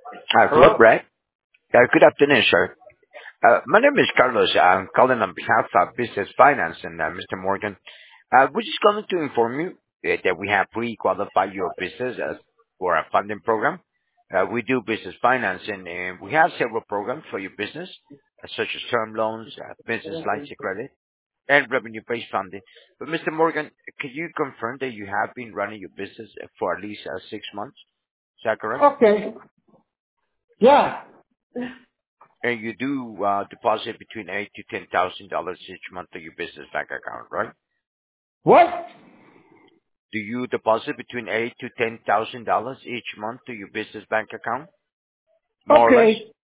Hello, Hello? Brett. Good afternoon, sir. My name is Carlos. I'm calling on behalf of Business Finance and Mr. Morgan. We're just calling to inform you that we have pre-qualified your business for a funding program. We do business financing, and we have several programs for your business, such as term loans, business lines of credit, and revenue-based funding. But Mr. Morgan, could you confirm that you have been running your business for at least 6 months? Is that correct? Okay. Yeah. And you do deposit between eight to $10,000 each month to your business bank account, right? What? Do you deposit between eight to $10,000 each month to your business bank account, more or less? Okay.